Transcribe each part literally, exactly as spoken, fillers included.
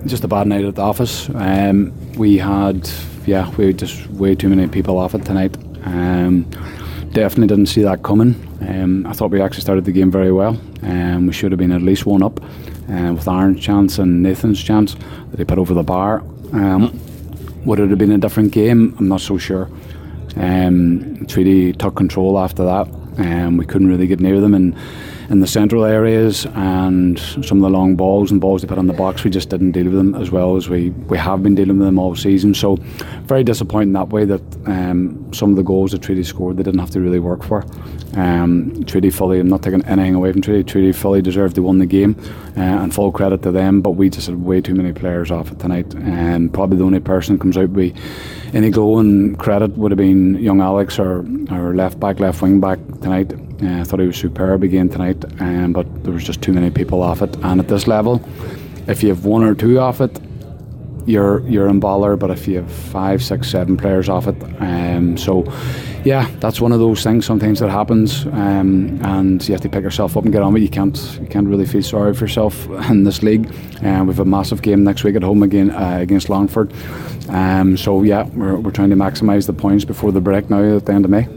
just a bad night at the office. Um, we had, yeah, we had just way too many people off it tonight. Um, definitely didn't see that coming. Um, I thought we actually started the game very well. Um, we should have been at least one up uh, with Aaron's chance and Nathan's chance that he put over the bar. Um, would it have been a different game? I'm not so sure. Um, Treaty took control after that. Um, we couldn't really get near them in, in the central areas, and some of the long balls and balls they put on the box, we just didn't deal with them as well as we, we have been dealing with them all season. So very disappointing that way, that um, some of the goals that Treaty scored they didn't have to really work for. Um, Treaty fully, I'm not taking anything away from Treaty, Treaty fully deserved to win the game, uh, and full credit to them, but we just had way too many players off it tonight, and probably the only person that comes out with any goal and credit would have been young Alex, our, our left back, left wing back tonight. Uh, I thought he was superb again tonight, um, but there was just too many people off it, and at this level, if you have one or two off it, you're you're in bother, but if you have five, six, seven players off it, um, so yeah, that's one of those things sometimes that happens, um, and you have to pick yourself up and get on with it. You can't you can't really feel sorry for yourself in this league. Uh, we have a massive game next week at home again uh, against Longford, um, so yeah, we're we're trying to maximise the points before the break now at the end of May.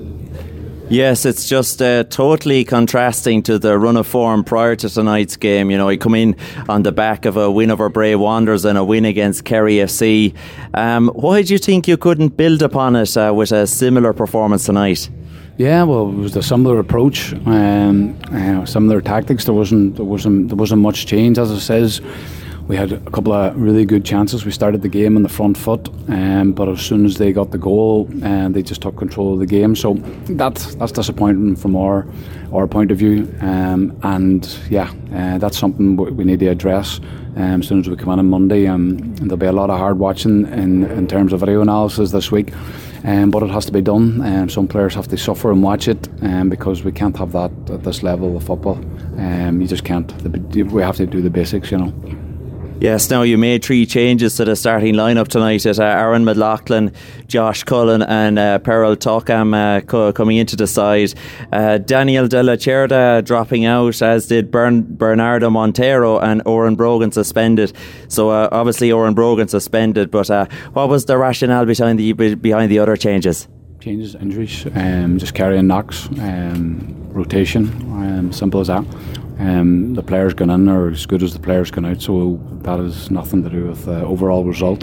Yes, it's just uh, totally contrasting to the run of form prior to tonight's game. You know, he come in on the back of a win over Bray Wanderers and a win against Kerry F C. Um, why do you think you couldn't build upon it uh, with a similar performance tonight? Yeah, well, it was a similar approach, um, uh, similar tactics. There wasn't there wasn't there wasn't much change, as it says. We had a couple of really good chances. We started the game on the front foot, um, but as soon as they got the goal, uh, they just took control of the game. So that's that's disappointing from our our point of view. Um, and yeah, uh, that's something we need to address um, as soon as we come in on Monday. Um, and there'll be a lot of hard watching in, in terms of video analysis this week. Um, but it has to be done. Um, some players have to suffer and watch it, um, because we can't have that at this level of football. Um, you just can't. We have to do the basics, you know. Yes, now you made three changes to the starting lineup tonight at uh, Aaron McLaughlin, Josh Cullen and uh, Peril Tokam uh, co- coming into the side. Uh, Daniel De La Cerda dropping out, as did Bern- Bernardo Montero, and Oren Brogan suspended. So uh, obviously Oren Brogan suspended, but uh, what was the rationale behind the behind the other changes? Changes, injuries, um, just carrying knocks, um, rotation, um, simple as that. Um, the players going in are as good as the players going out, so that has nothing to do with the overall result.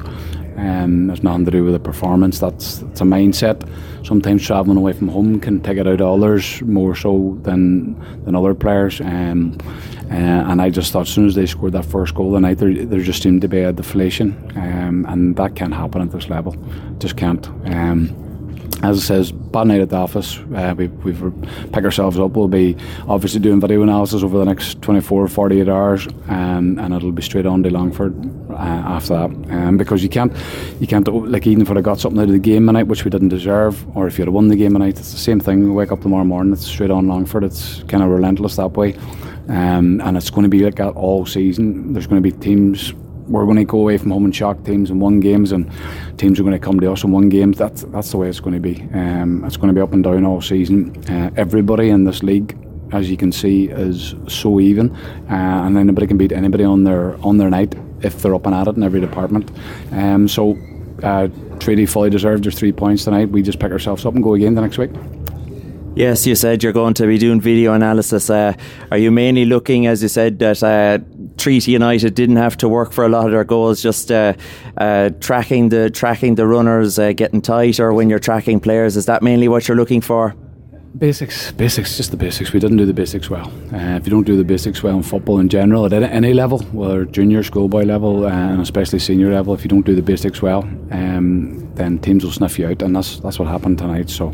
Um, it's nothing to do with the performance. That's, that's a mindset. Sometimes travelling away from home can take it out of others more so than than other players. Um, uh, and I just thought as soon as they scored that first goal tonight, there, there just seemed to be a deflation, um, and that can't happen at this level. Just can't. Um, As it says, bad night at the office. Uh, we, we've picked ourselves up. We'll be obviously doing video analysis over the next twenty-four, forty-eight hours, um, and it'll be straight on to Longford uh, after that. Um, because you can't, you can't like even if I got something out of the game tonight which we didn't deserve, or if you had won the game tonight, it's the same thing. We wake up tomorrow morning, it's straight on Longford. It's kind of relentless that way, um, and it's going to be like that all season. There's going to be teams. We're going to go away from home and shock teams and win games, and teams are going to come to us and win games. That's that's the way it's going to be. Um, it's going to be up and down all season. Uh, everybody in this league, as you can see, is so even, uh, and anybody can beat anybody on their on their night if they're up and at it in every department. Um, so, uh, Treaty fully deserved their three points tonight. We just pick ourselves up and go again the next week. Yes, you said you're going to be doing video analysis. Uh, are you mainly looking, as you said, that uh, Treaty United didn't have to work for a lot of their goals, just uh, uh, tracking the tracking the runners, uh, getting tight, or when you're tracking players? Is that mainly what you're looking for? Basics, basics, just the basics. We didn't do the basics well. Uh, if you don't do the basics well in football in general, at any level, whether junior, schoolboy level, uh, and especially senior level, if you don't do the basics well, um, then teams will sniff you out, and that's that's what happened tonight. So,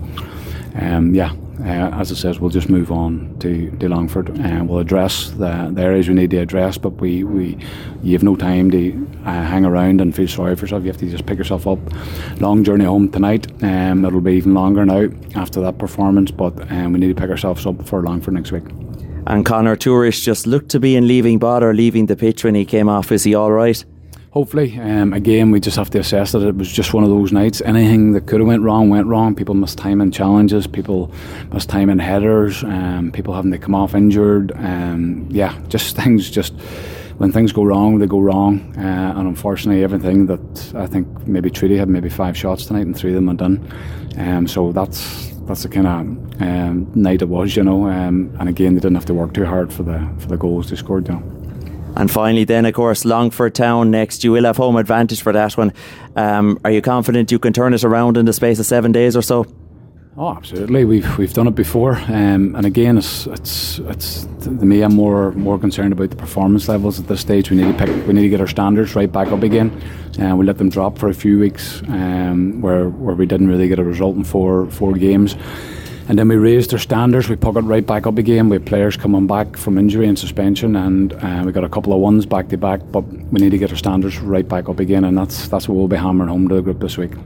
um, yeah. Uh, as it says, we'll just move on to, to Longford, and uh, we'll address the, the areas we need to address, but we, we you have no time to uh, hang around and feel sorry for yourself. You have to just pick yourself up. Long journey home tonight. Um, it'll be even longer now after that performance, but um, we need to pick ourselves up for Longford next week. And Conor Tourish just looked to be in leaving bother, leaving the pitch when he came off. Is he all right? Hopefully. Um, again, we just have to assess that it was just one of those nights. Anything that could have went wrong went wrong. People missed time in challenges. People missed time in headers. Um, people having to come off injured. Um, yeah, just things just when things go wrong, they go wrong, uh, and unfortunately, everything that I think maybe Treaty had maybe five shots tonight, and three of them went in. Um, so that's that's the kind of um, night it was, you know. Um, and again, they didn't have to work too hard for the for the goals they scored, you know. And finally then, of course, Longford Town next. You will have home advantage for that one. Um, are you confident you can turn it around in the space of seven days or so? Oh, absolutely. We've we've done it before, um, and again, it's it's it's to me. I'm more more concerned about the performance levels at this stage. We need to pick. We need to get our standards right back up again, and uh, we let them drop for a few weeks, um, where where we didn't really get a result in four four games. And then we raised our standards, we put it right back up again. We have players coming back from injury and suspension, and uh, we got a couple of ones back to back, but we need to get our standards right back up again, and that's that's what we'll be hammering home to the group this week.